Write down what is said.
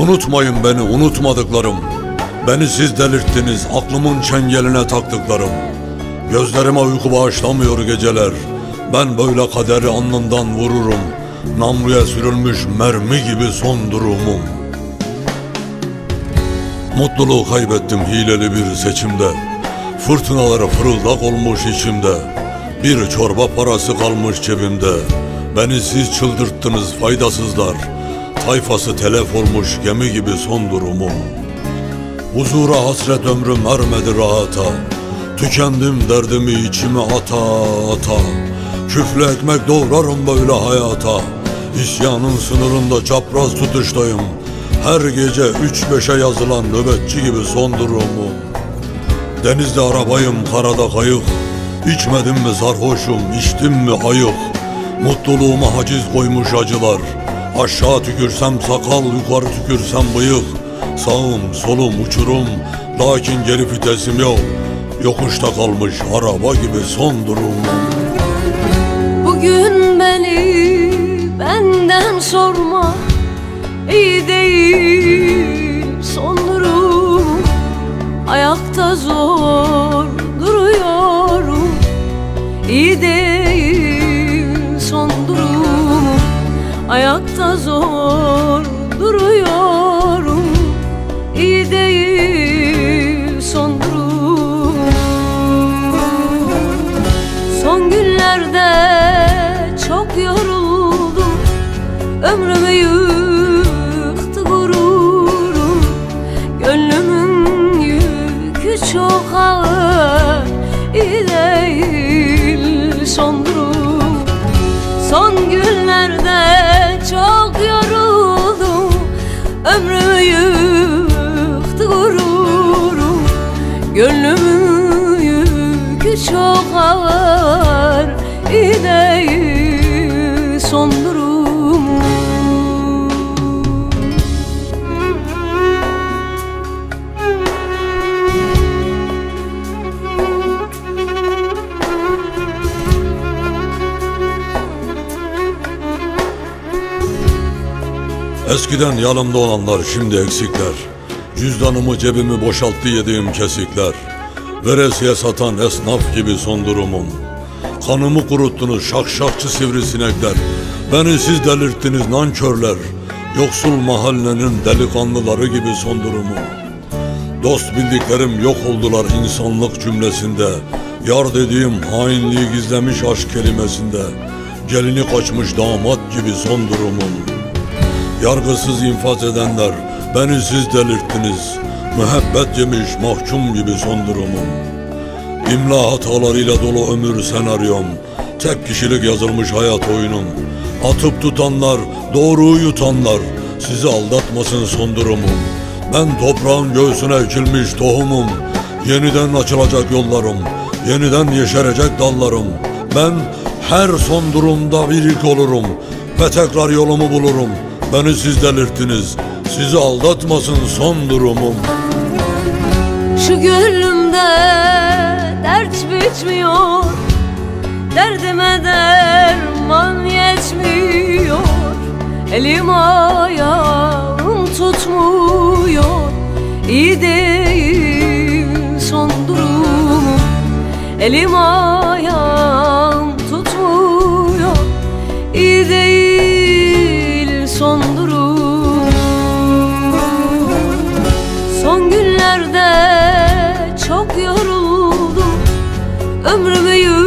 Unutmayın beni, unutmadıklarım. Beni siz delirttiniz, aklımın çengeline taktıklarım. Gözlerime uyku bağışlamıyor geceler. Ben böyle kaderi alnından vururum. Namluya sürülmüş mermi gibi son durumum. Mutluluğu kaybettim hileli bir seçimde. Fırtınaları fırıldak olmuş içimde. Bir çorba parası kalmış cebimde. Beni siz çıldırttınız faydasızlar. Tayfası telef olmuş gemi gibi son durumum. Huzura hasret ömrüm ermedi rahata. Tükendim derdimi içime ata ata. Küflü ekmek doğrarım böyle hayata. İsyanın sınırında çapraz tutuştayım. Her gece 3-5'e yazılan nöbetçi gibi son durumum. Denizde arabayım, karada kayık. İçmedim mi sarhoşum, içtim mi ayık. Mutluluğuma haciz koymuş acılar. Aşağı tükürsem sakal, yukarı tükürsem bıyık. Sağım solum uçurum, lakin geri vitesim yok. Yokuşta kalmış araba gibi son durumum. Bugün beni benden sorma, iyi değil son durum. Ayakta zor duruyorum, iyi değil son durum. Ayakta zor duruyorum, iyi değil son durum. Son günlerde çok yoruldum, ömrümü yıktı gururum. Gönlümün yükü çok ağır, iyi değil son durum. Son günlerde çok yoruldum, ömrümü yıktı gururum. Gönlümün yükü çok ağır, iyi değil son durum. Eskiden yanımda olanlar şimdi eksikler. Cüzdanımı cebimi boşalttı yediğim kesikler. Veresiye satan esnaf gibi son durumum. Kanımı kuruttunuz şakşakçı sivrisinekler. Beni siz delirttiniz nankörler. Yoksul mahallenin delikanlıları gibi son durumum. Dost bildiklerim yok oldular insanlık cümlesinde. Yar dediğim hainliği gizlemiş aşk kelimesinde. Gelini kaçmış damat gibi son durumum. Yargısız infaz edenler, beni siz delirttiniz. Müebbet yemiş mahkum gibi son durumum. İmla hatalarıyla dolu ömür senaryom. Tek kişilik yazılmış hayat oyunum. Atıp tutanlar, doğruyu yutanlar, sizi aldatmasın son durumum. Ben toprağın göğsüne ekilmiş tohumum. Yeniden açılacak yollarım, yeniden yeşerecek dallarım. Ben her son durumda bir ilk olurum ve tekrar yolumu bulurum. Beni siz delirttiniz, sizi aldatmasın son durumum. Şu gönlümde dert bitmiyor, derdime derman yetmiyor. Elim ayağım tutmuyor, iyi değil son durumum. Elim ayağım tutmuyor, iyi değil son durum. Son günlerde çok yoruldum, ömrümü